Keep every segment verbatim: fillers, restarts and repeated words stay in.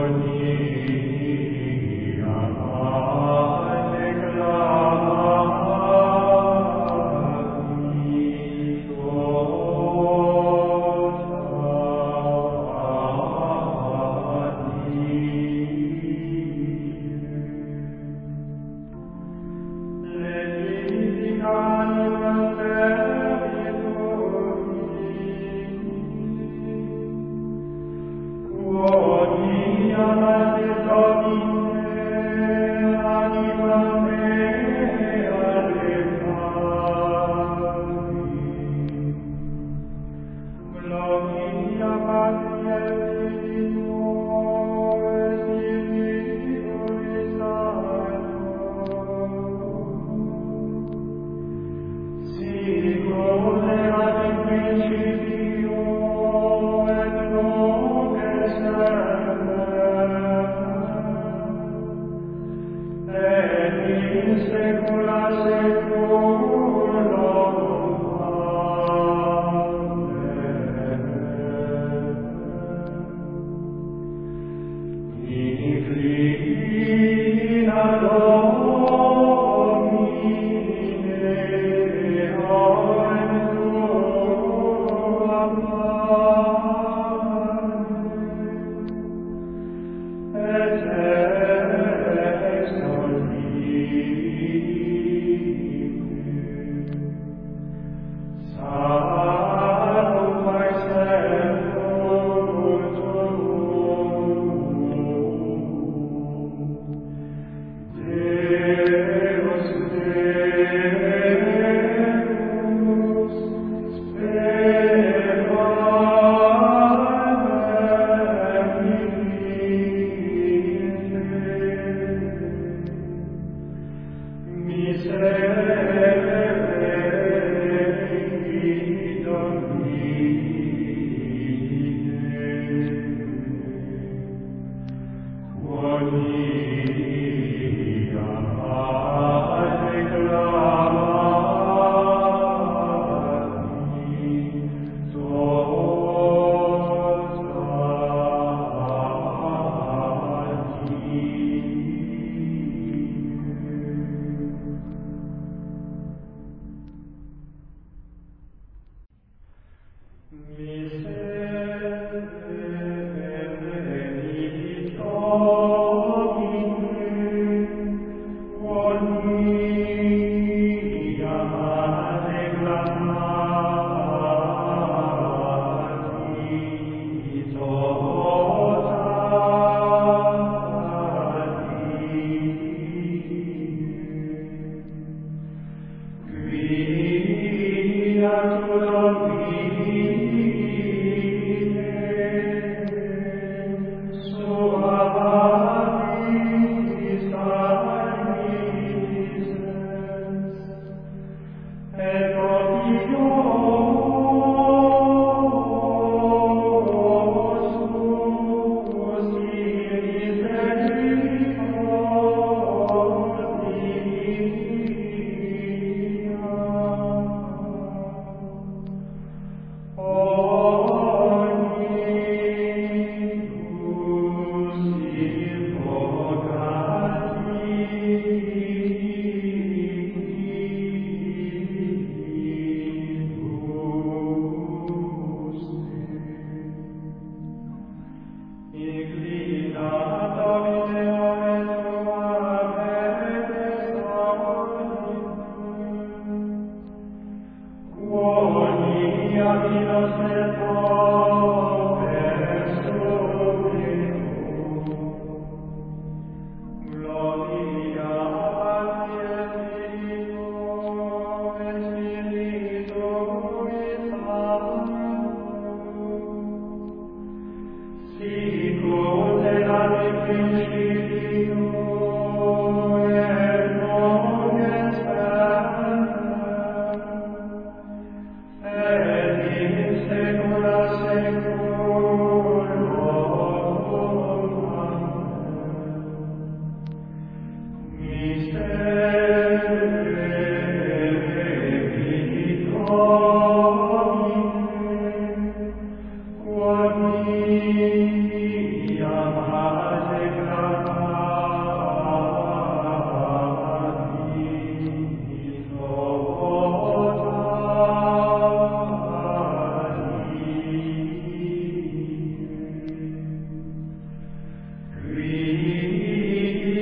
Domine,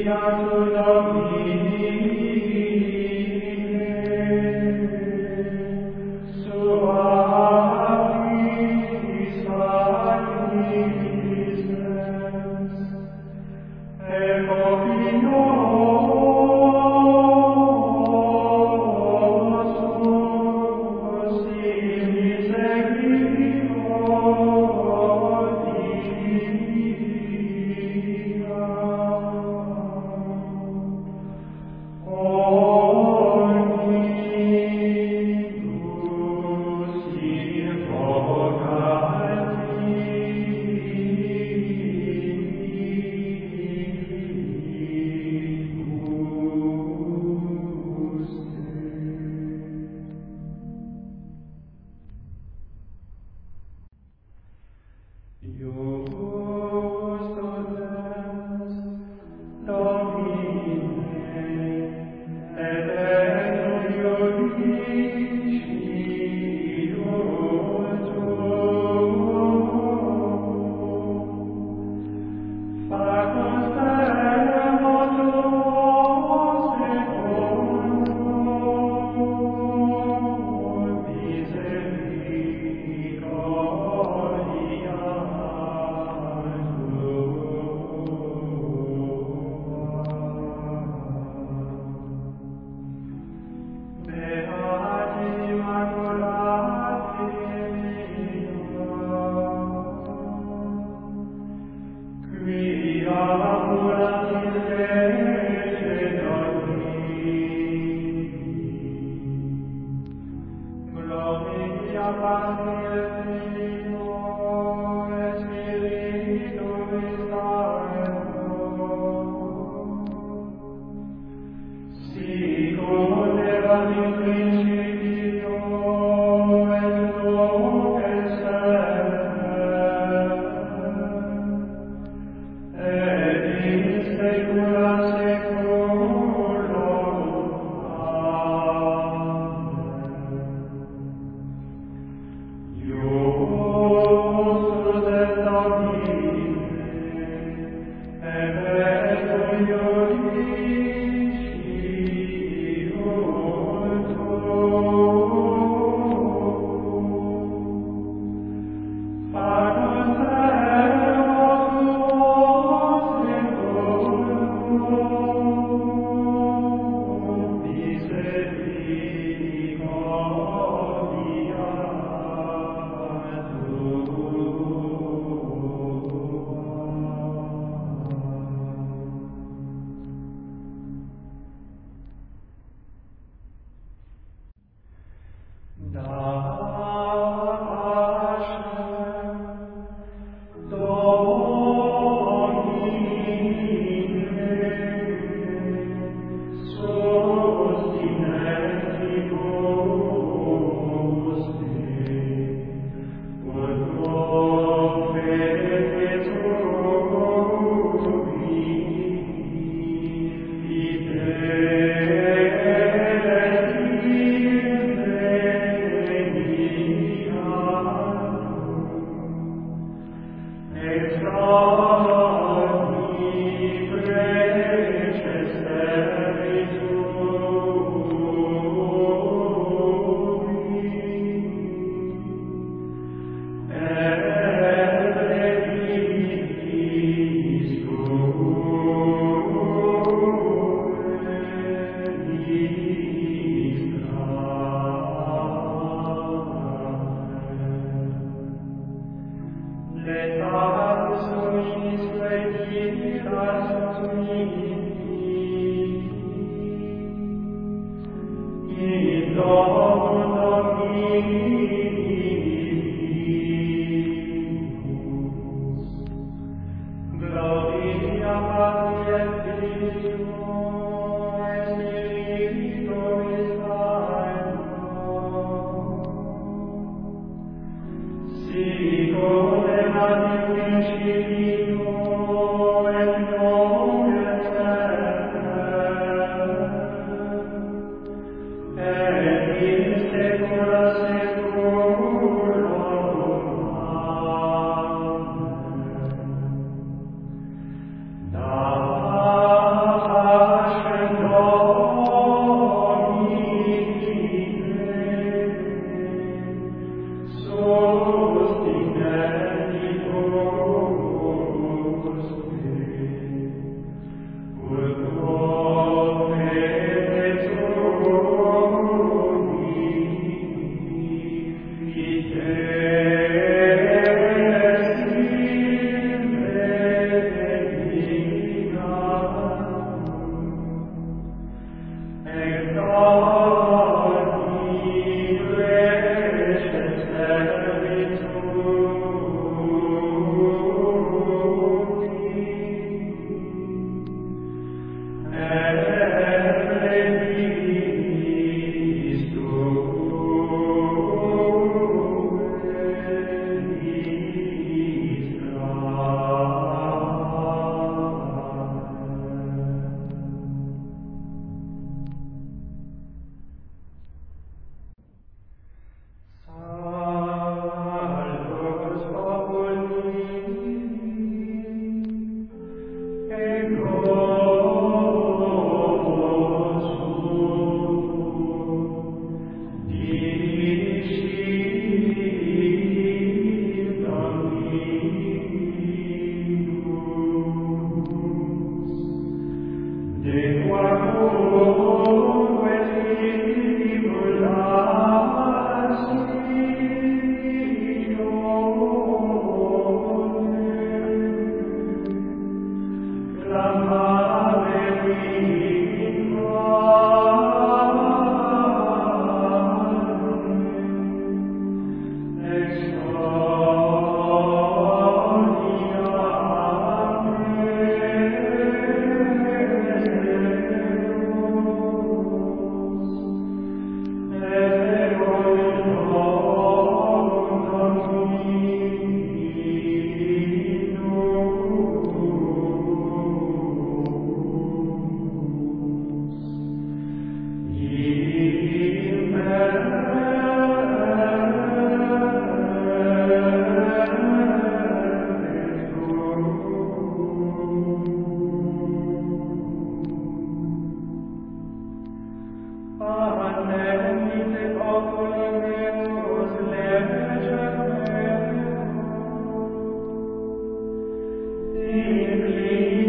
Amen.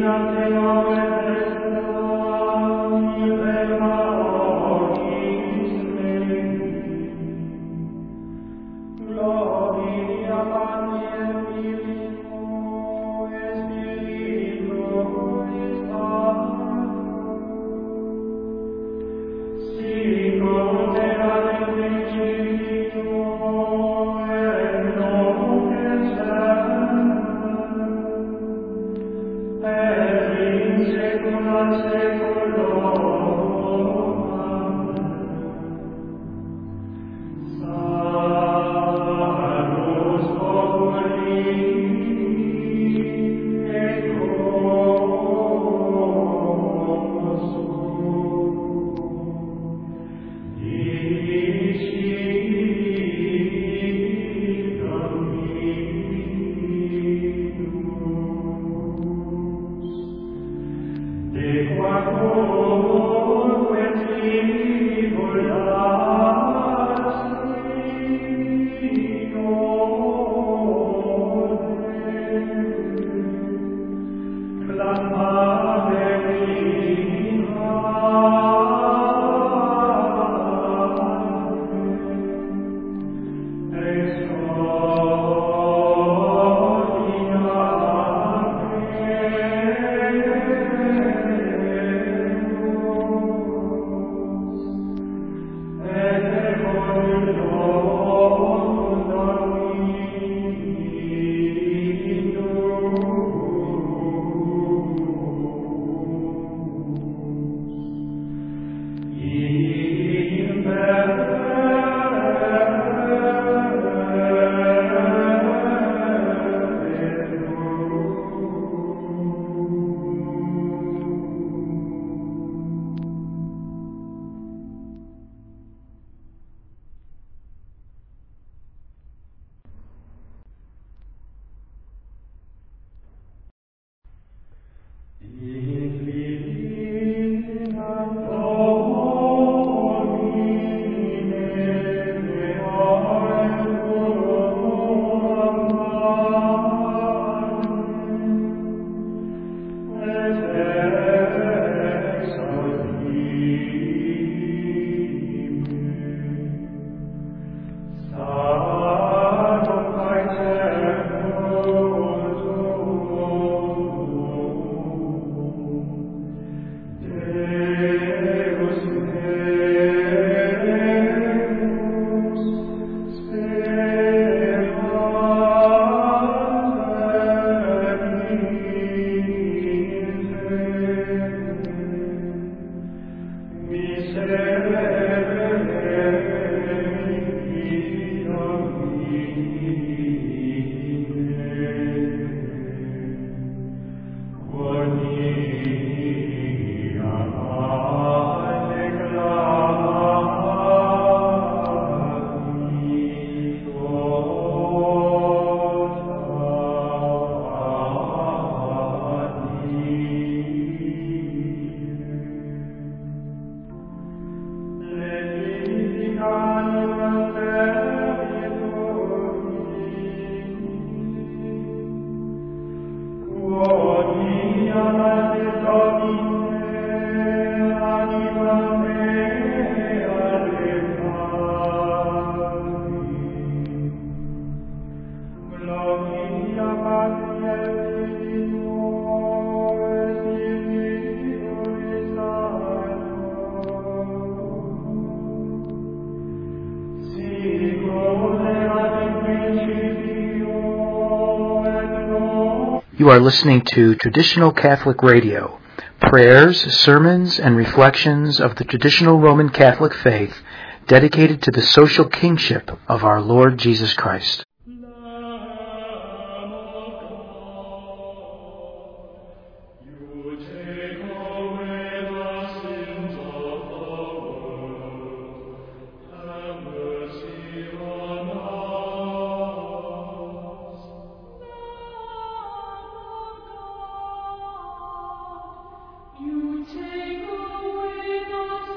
You are listening to Traditional Catholic Radio, prayers, sermons, and reflections of the traditional Roman Catholic faith dedicated to the social kingship of our Lord Jesus Christ.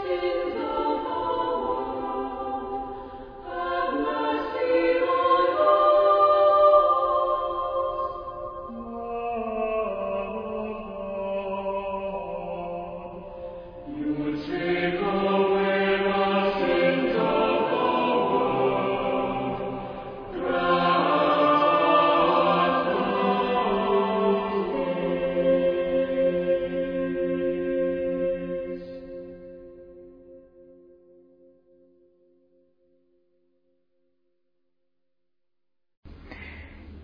Lord.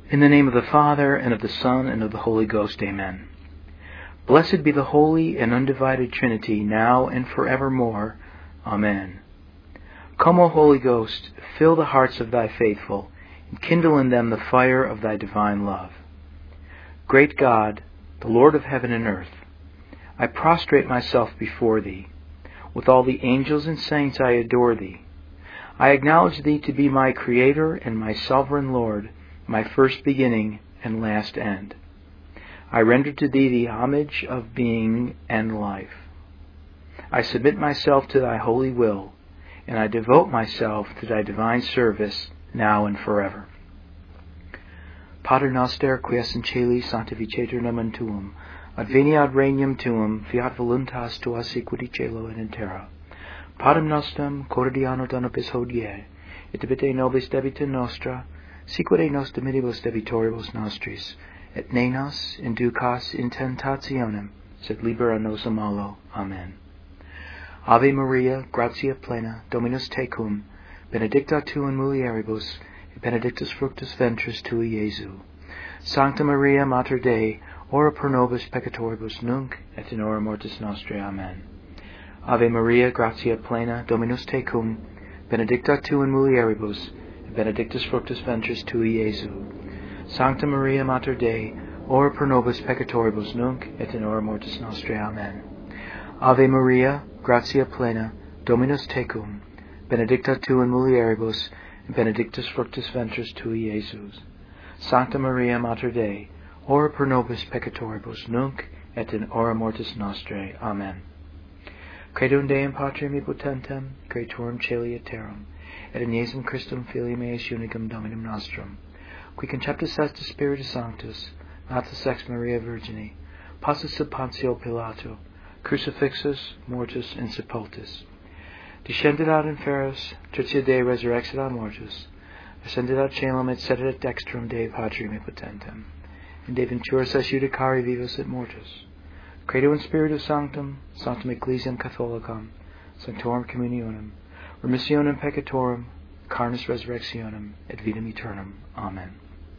In the name of the Father, and of the Son, and of the Holy Ghost, amen. Blessed be the holy and undivided Trinity, now and forevermore. Amen. Come, O Holy Ghost, fill the hearts of thy faithful, and kindle in them the fire of thy divine love. Great God, the Lord of heaven and earth, I prostrate myself before thee. With all the angels and saints I adore thee. I acknowledge thee to be my Creator and my sovereign Lord, my first beginning and last end. I render to thee the homage of being and life. I submit myself to thy holy will, and I devote myself to thy divine service now and forever. Pater noster, qui es in caeli, sanctificetur nomen tuum, adveniat regnum tuum, fiat voluntas tua sicut in cielo et in terra. Panem nostrum quotidiano da nobis hodie, et debite nobis debita nostra, sicut nos dimittivos debitoribus nostris, et ne nos inducas in tentationem, sed libera nos a malo. Amen. Ave Maria, gratia plena, Dominus tecum, benedicta tu in mulieribus, et benedictus fructus ventris tui, Iesu. Sancta Maria, Mater Dei, ora pro nobis peccatoribus nunc, et in hora mortis nostrae. Amen. Ave Maria, gratia plena, Dominus tecum, benedicta tu in mulieribus, et benedictus fructus ventris tui, Iesu. Sancta Maria, Mater Dei, ora pro nobis peccatoribus nunc, et in hora mortis nostrae. Amen. Ave Maria, gratia plena, Dominus tecum, benedicta tu in mulieribus, et benedictus fructus ventris tui, Iesus. Sancta Maria, Mater Dei, ora pro nobis peccatoribus nunc, et in hora mortis nostrae. Amen. Credo in Deum Patrem omnipotentem, Creatorum caeli et terram, et in Iesum Christum Filium eius unicum Dominum nostrum, qui conceptus est de Spiritus Sanctus, natus ex Maria Virgine, passus sub Pontio Pilato, crucifixus, mortus, and sepultus. Descended ad inferos, tertia Dei resurrexit ad mortus, ascended ad caelum et sedet at dextrum Dei Patrem omnipotentem, in De venturis es judicari vivos et mortus. Credo in Spiritus Sanctum, Sanctum Ecclesiam Catholicam, Sanctorum Communionem, remissionem peccatorum, carnis resurrectionem, et vitam aeternam. Amen.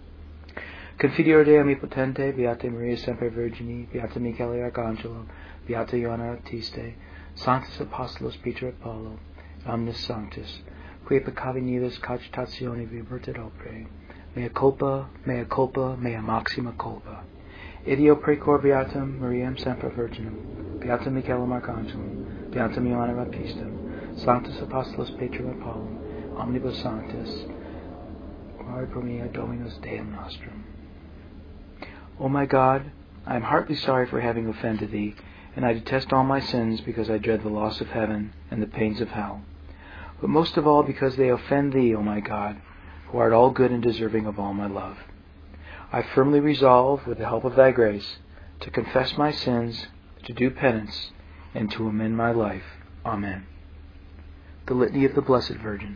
Confidior Dei omnipotente, Beata Maria Semper Virgine, Beata Michele Arcangelo, Beata Ioanna Baptiste, Sanctus Apostolos Peter et Paulo, omnis sanctus, qui peccavi nihilus cogitatione vivertit opere, mea culpa, mea culpa, mea maxima culpa. Ideo precor Beatam Mariam Semper Virginum, Beatam Michaelum Archangelum, Beatam Ioanna Baptistum, Sanctus Apostolos Peter et Paulo, omnibus sanctus, ore pro mea Dominus Deum nostrum. O my God, I am heartily sorry for having offended thee, and I detest all my sins because I dread the loss of heaven and the pains of hell. But most of all because they offend thee, O my God, who art all good and deserving of all my love. I firmly resolve, with the help of thy grace, to confess my sins, to do penance, and to amend my life. Amen. The Litany of the Blessed Virgin.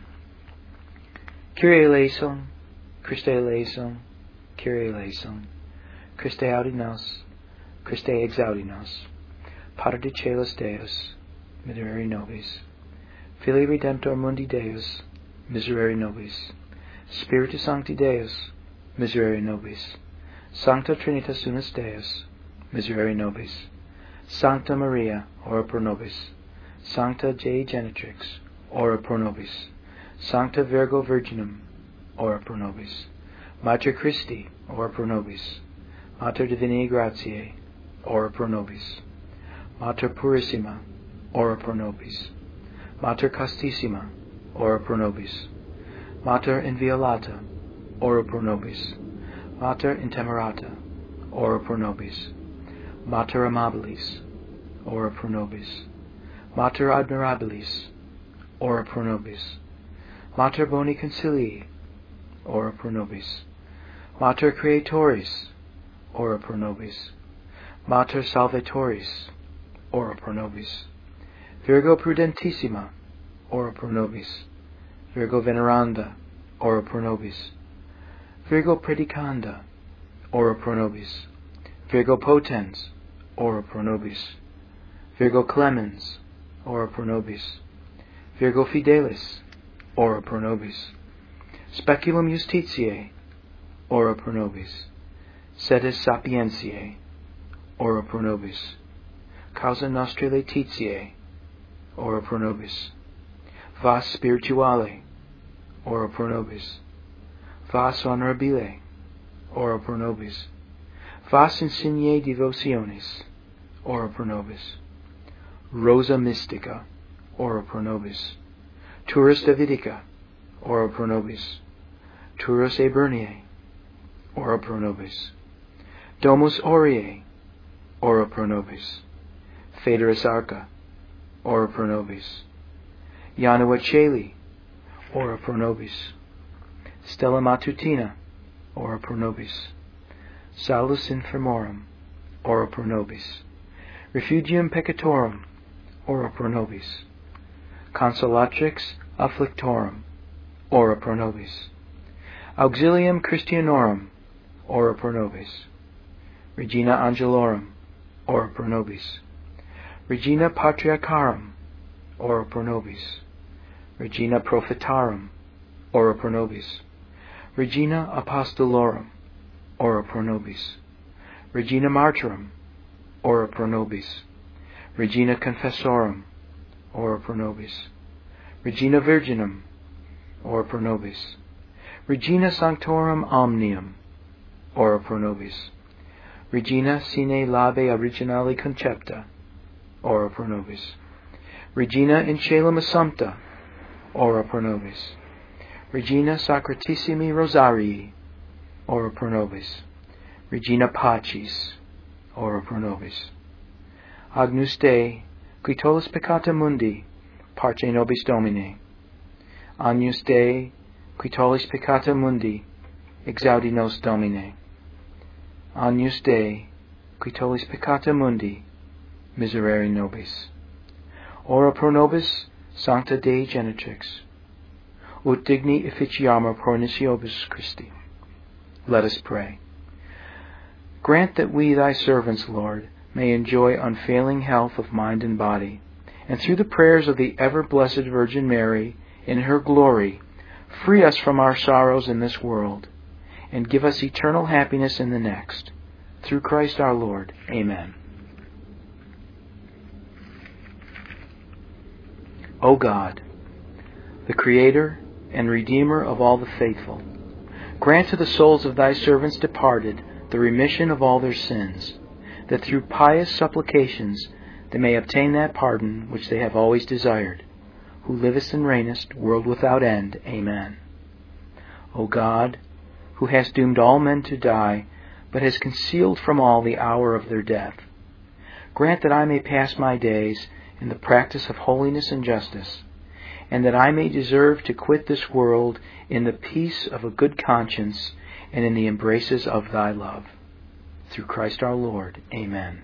Kyrie eleison, Christe eleison, Kyrie eleison, Christe audi nos, Christe exaudi nos, Pater de Caelus Deus, miserere nobis, Filii Redemptor Mundi Deus, miserere nobis, Spiritus Sancti Deus, miserere nobis, Sancta Trinitas Unus Deus, miserere nobis, Sancta Maria, ora pro nobis, Sancta Dei Genitrix, ora pro nobis, Sancta Virgo Virginum, ora pro nobis, Mater Christi, ora pro nobis, Mater Divinae Gratiae, ora pro nobis, Mater Purissima, ora pro nobis, Mater Castissima, ora pro nobis, Mater Inviolata, ora pro nobis, Mater Intemerata, ora pro nobis, Mater Amabilis, ora pro nobis, Mater Admirabilis, ora pro nobis, Mater Boni Concilii, ora pro nobis, Mater Creatoris, ora pro nobis, Mater Salvatoris, ora pro nobis, Virgo Prudentissima, ora pro nobis, Virgo Veneranda, ora pro nobis, Virgo Predicanda, ora pro nobis, Virgo Potens, ora pro nobis, Virgo Clemens, ora pro nobis, Virgo Fidelis, ora pro nobis, Speculum Justitiae, ora pro nobis. Sedes sapientiae, ora pro nobis. Causa nostri laetitiae, ora pro nobis. Vas spirituale, ora pro nobis. Vas honorabile, ora pro nobis. Vas insigne devotionis, ora pro nobis. Rosa mystica, ora pro nobis. Turris Davidica, ora pro nobis. Turris Eburniae, ora pro nobis. Domus Aureae, ora pro nobis. Federis Arca, ora pro nobis. Janua Caeli, ora pro nobis. Stella Matutina, ora pro nobis. Salus Infirmorum, ora pro nobis. Refugium Peccatorum, ora pro nobis. Consolatrix Afflictorum, ora pro nobis. Auxilium Christianorum, ora pro nobis. Regina Angelorum, ora pro nobis. Regina Patriarcharum, ora pro nobis. Regina Prophetarum, ora pro nobis. Regina Apostolorum, ora pro nobis. Regina Martyrum, ora pro nobis. Regina Confessorum, ora pro nobis. Regina Virginum, ora pro nobis. Regina Sanctorum Omnium, ora pro nobis. Regina Sine Labe Originali Concepta, ora pro nobis. Regina in Caelum Assumpta, ora pro nobis. Regina Sacratissimi Rosarii, ora pro nobis. Regina Pacis, ora pro nobis. Agnus Dei, qui tollis peccata mundi, parce nobis Domine. Agnus Dei, qui tollis peccata mundi, exaudi nos Domine. Agnus Dei, qui tollis peccata mundi, miserere nobis. Ora pro nobis, Sancta Dei Genitrix, ut digni efficiamur promissibus Christi. Let us pray. Grant that we, thy servants, Lord, may enjoy unfailing health of mind and body, and through the prayers of the ever-blessed Virgin Mary, in her glory, free us from our sorrows in this world, and give us eternal happiness in the next. Through Christ our Lord. Amen. O God, the Creator and Redeemer of all the faithful, grant to the souls of thy servants departed the remission of all their sins, that through pious supplications they may obtain that pardon which they have always desired, who livest and reignest, world without end. Amen. O God, who hast doomed all men to die, but has concealed from all the hour of their death, grant that I may pass my days in the practice of holiness and justice, and that I may deserve to quit this world in the peace of a good conscience and in the embraces of thy love. Through Christ our Lord. Amen.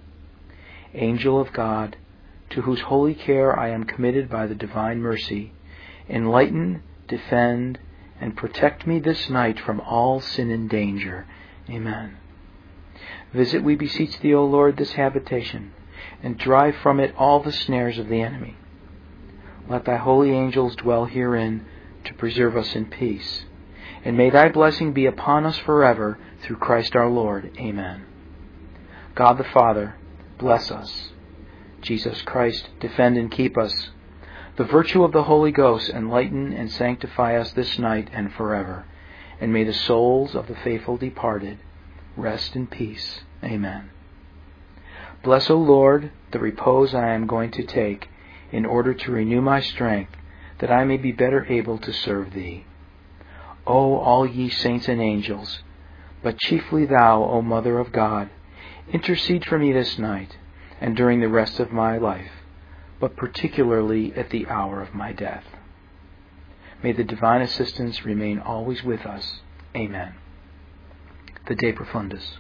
Angel of God, to whose holy care I am committed by the divine mercy, enlighten, defend, and protect me this night from all sin and danger. Amen. Visit, we beseech thee, O Lord, this habitation, and drive from it all the snares of the enemy. Let thy holy angels dwell herein to preserve us in peace. And may thy blessing be upon us forever, through Christ our Lord. Amen. God the Father, bless us. Jesus Christ, defend and keep us. The virtue of the Holy Ghost enlighten and sanctify us this night and forever. And may the souls of the faithful departed rest in peace. Amen. Bless, O Lord, the repose I am going to take, in order to renew my strength, that I may be better able to serve thee. O all ye saints and angels, but chiefly thou, O Mother of God, intercede for me this night, and during the rest of my life, but particularly at the hour of my death. May the divine assistance remain always with us. Amen. The De Profundis.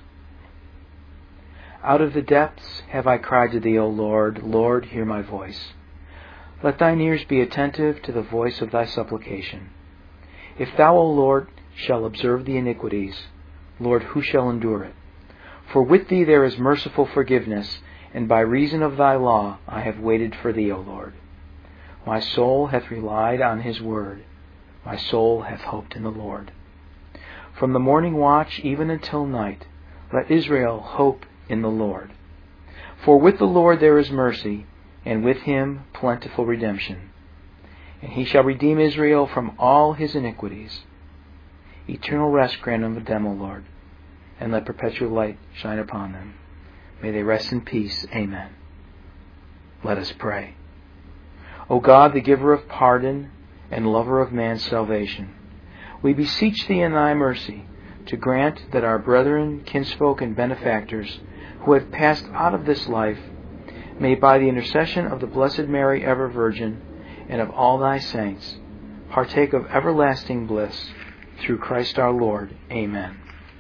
Out of the depths have I cried to thee, O Lord. Lord, hear my voice. Let thine ears be attentive to the voice of thy supplication. If thou, O Lord, shall observe the iniquities, Lord, who shall endure it? For with thee there is merciful forgiveness, and by reason of thy law I have waited for thee, O Lord. My soul hath relied on his word. My soul hath hoped in the Lord. From the morning watch even until night, let Israel hope in the Lord. For with the Lord there is mercy, and with him plentiful redemption. And he shall redeem Israel from all his iniquities. Eternal rest grant unto them, O Lord, and let perpetual light shine upon them. May they rest in peace. Amen. Let us pray. O God, the giver of pardon and lover of man's salvation, we beseech thee in thy mercy to grant that our brethren, kinsfolk, and benefactors who have passed out of this life may, by the intercession of the Blessed Mary, ever Virgin, and of all thy saints, partake of everlasting bliss, through Christ our Lord. Amen.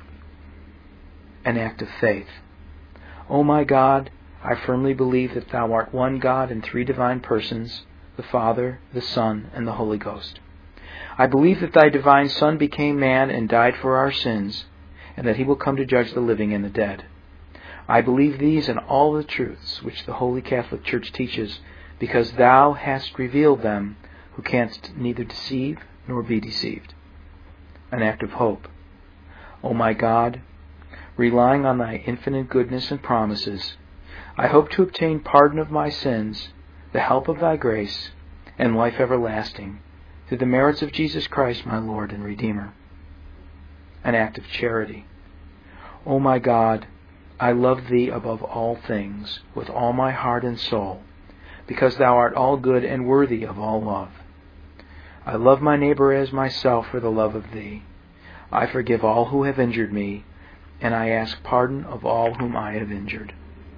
An act of faith. O my God, I firmly believe that thou art one God in three divine persons, the Father, the Son, and the Holy Ghost. I believe that thy divine Son became man and died for our sins, and that he will come to judge the living and the dead. I believe these and all the truths which the Holy Catholic Church teaches, because thou hast revealed them who canst neither deceive nor be deceived. An act of hope. O my God, relying on thy infinite goodness and promises, I hope to obtain pardon of my sins, the help of thy grace, and life everlasting, through the merits of Jesus Christ, my Lord and Redeemer. An act of charity. O my God, I love thee above all things, with all my heart and soul, because thou art all good and worthy of all love. I love my neighbor as myself for the love of thee. I forgive all who have injured me, and I ask pardon of all whom I have injured.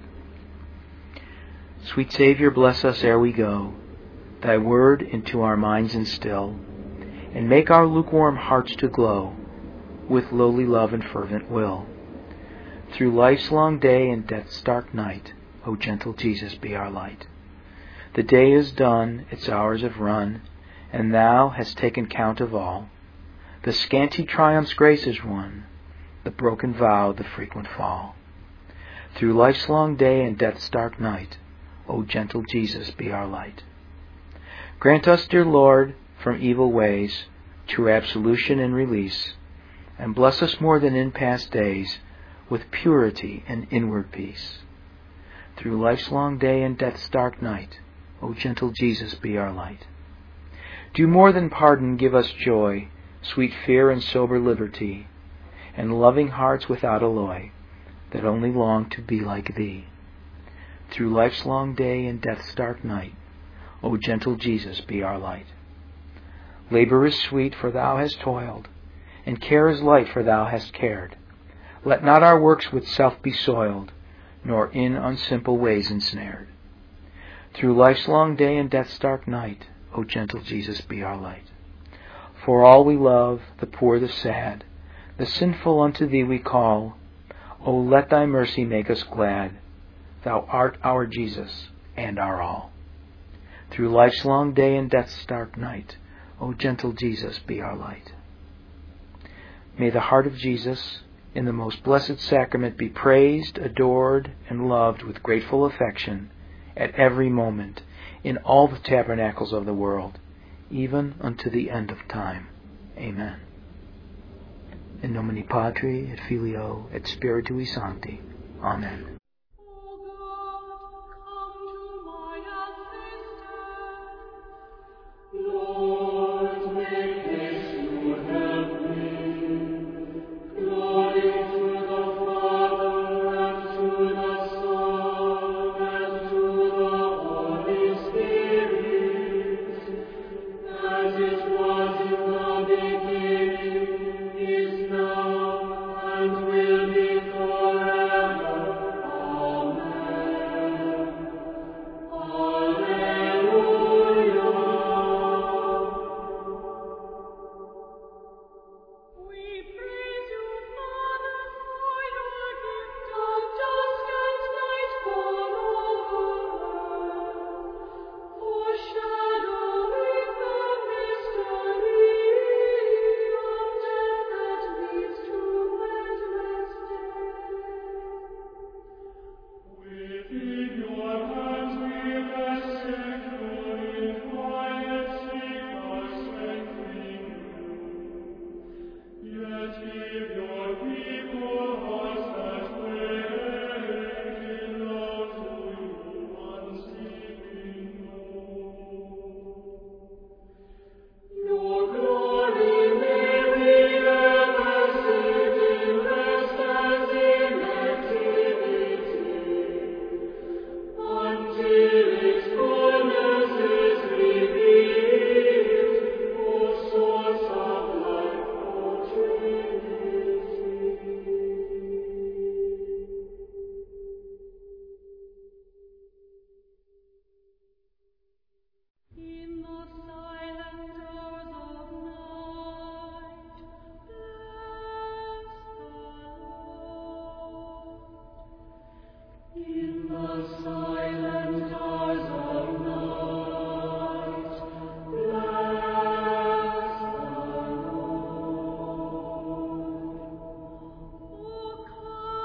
Sweet Savior, bless us ere we go, thy word into our minds instill, and make our lukewarm hearts to glow with lowly love and fervent will. Through life's long day and death's dark night, O gentle Jesus, be our light. The day is done, its hours have run, and thou hast taken count of all. The scanty triumph's grace is won, the broken vow, the frequent fall. Through life's long day and death's dark night, O gentle Jesus, be our light. Grant us, dear Lord, from evil ways, true absolution and release, and bless us more than in past days, with purity and inward peace. Through life's long day and death's dark night, O gentle Jesus, be our light. Do more than pardon give us joy, sweet fear and sober liberty, and loving hearts without alloy, that only long to be like thee. Through life's long day and death's dark night, O gentle Jesus, be our light. Labor is sweet, for thou hast toiled, and care is light, for thou hast cared. Let not our works with self be soiled, nor in unsimple ways ensnared. Through life's long day and death's dark night, O gentle Jesus, be our light. For all we love, the poor, the sad, the sinful unto thee we call. O let thy mercy make us glad. Thou art our Jesus and our all. Through life's long day and death's dark night, O gentle Jesus, be our light. May the heart of Jesus in the most blessed sacrament be praised, adored, and loved with grateful affection at every moment in all the tabernacles of the world, even unto the end of time. Amen. In nomine Patri et Filio et Spiritui Sancti. Amen.